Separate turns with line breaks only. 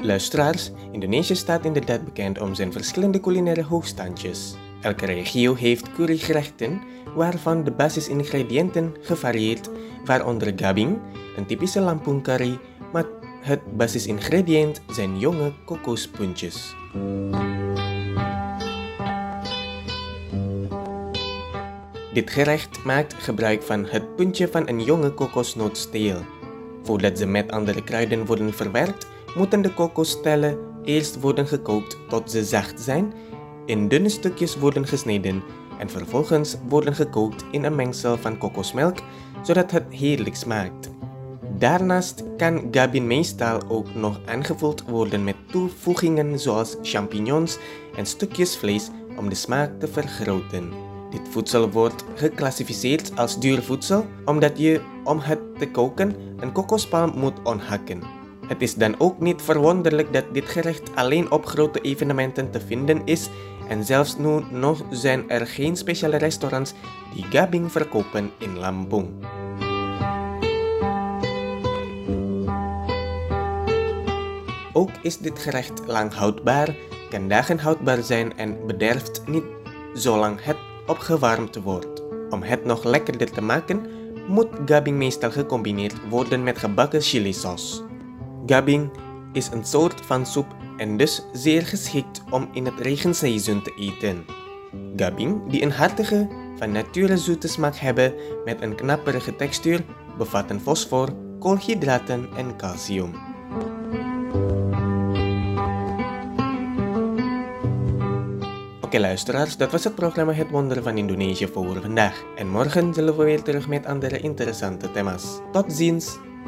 Luisteraars, Indonesië staat inderdaad bekend om zijn verschillende culinaire hoogstandjes. Elke regio heeft currygerechten, waarvan de basisingrediënten gevarieerd, waaronder gabing, een typische Lampung curry, maar het basisingrediënt zijn jonge kokospuntjes. Dit gerecht maakt gebruik van het puntje van een jonge kokosnootsteel. Voordat ze met andere kruiden worden verwerkt, moeten de kokosstellen eerst worden gekookt tot ze zacht zijn, in dunne stukjes worden gesneden en vervolgens worden gekookt in een mengsel van kokosmelk, zodat het heerlijk smaakt. Daarnaast kan gabin meestal ook nog aangevuld worden met toevoegingen zoals champignons en stukjes vlees om de smaak te vergroten. Dit voedsel wordt geclassificeerd als duur voedsel omdat je, om het te koken, een kokospalm moet onthakken. Het is dan ook niet verwonderlijk dat dit gerecht alleen op grote evenementen te vinden is en zelfs nu nog zijn er geen speciale restaurants die gabing verkopen in Lampung. Ook is dit gerecht lang houdbaar, kan dagen houdbaar zijn en bederft niet zolang het opgewarmd wordt. Om het nog lekkerder te maken, moet gabing meestal gecombineerd worden met gebakken chilisaus. Gabing is een soort van soep en dus zeer geschikt om in het regenseizoen te eten. Gabing, die een hartige, van nature zoete smaak hebben met een knapperige textuur, bevatten fosfor, koolhydraten en calcium. Oké luisteraars, dat was het programma Het Wonder van Indonesië voor vandaag. En morgen zullen we weer terug met andere interessante thema's. Tot ziens!